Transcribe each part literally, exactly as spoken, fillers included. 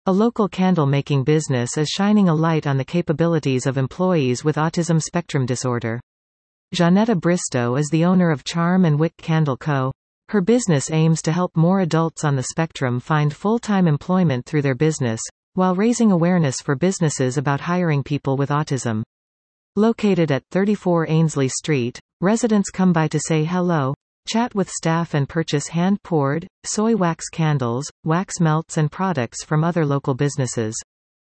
A local candle-making business is shining a light on the capabilities of employees with autism spectrum disorder. Jeanetta Bristow is the owner of Charm and Wick Candle Co. Her business aims to help more adults on the spectrum find full-time employment through their business, while raising awareness for businesses about hiring people with autism. Located at thirty-four Ainsley Street, residents come by to say hello, chat with staff and purchase hand-poured, soy wax candles, wax melts and products from other local businesses.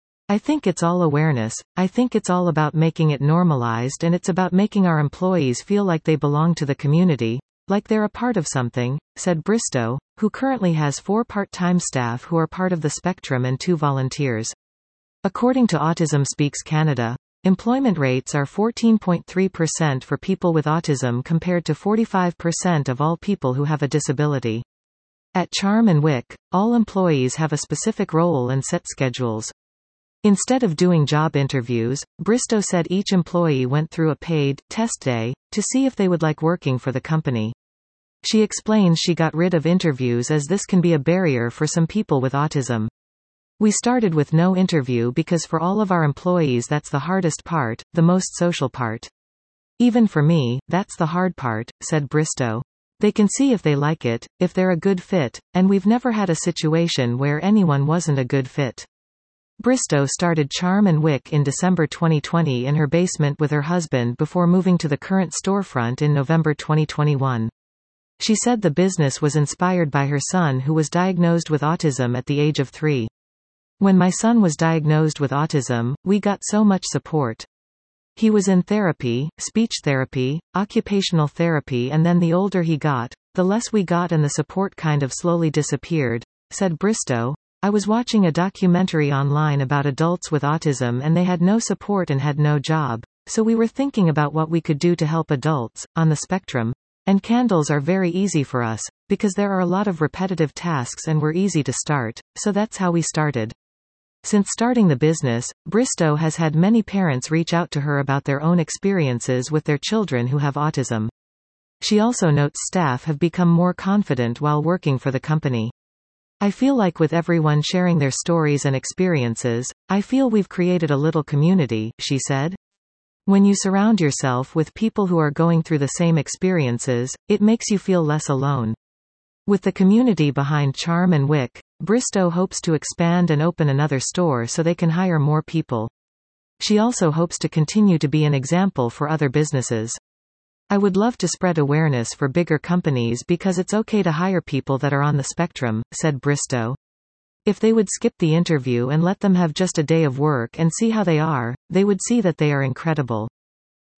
I think it's all awareness. I think it's all about making it normalized, and it's about making our employees feel like they belong to the community, like they're a part of something, said Bristow, who currently has four part-time staff who are part of the spectrum and two volunteers. According to Autism Speaks Canada, employment rates are fourteen point three percent for people with autism compared to forty-five percent of all people who have a disability. At Charm and Wick, all employees have a specific role and set schedules. Instead of doing job interviews, Bristow said each employee went through a paid test day to see if they would like working for the company. She explains she got rid of interviews as this can be a barrier for some people with autism. We started with no interview because for all of our employees that's the hardest part, the most social part. Even for me, that's the hard part, said Bristow. They can see if they like it, if they're a good fit, and we've never had a situation where anyone wasn't a good fit. Bristow started Charm and Wick in December twenty twenty in her basement with her husband before moving to the current storefront in November twenty twenty-one. She said the business was inspired by her son who was diagnosed with autism at the age of three. When my son was diagnosed with autism, we got so much support. He was in therapy, speech therapy, occupational therapy, and then the older he got, the less we got and the support kind of slowly disappeared, said Bristow. I was watching a documentary online about adults with autism and they had no support and had no job, so we were thinking about what we could do to help adults on the spectrum, and candles are very easy for us, because there are a lot of repetitive tasks and were easy to start, so that's how we started. Since starting the business, Bristow has had many parents reach out to her about their own experiences with their children who have autism. She also notes staff have become more confident while working for the company. I feel like with everyone sharing their stories and experiences, I feel we've created a little community, she said. When you surround yourself with people who are going through the same experiences, it makes you feel less alone. With the community behind Charm and Wick, Bristow hopes to expand and open another store so they can hire more people. She also hopes to continue to be an example for other businesses. I would love to spread awareness for bigger companies because it's okay to hire people that are on the spectrum, said Bristow. If they would skip the interview and let them have just a day of work and see how they are, they would see that they are incredible.